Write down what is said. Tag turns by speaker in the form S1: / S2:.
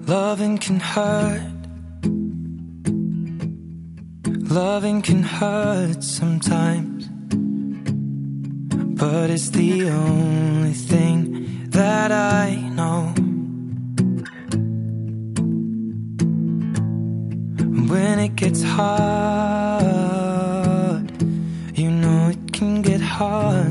S1: Loving can hurt. Loving can hurt sometimes, but it's the only thing that I know. When it gets hard, you know it can get hard.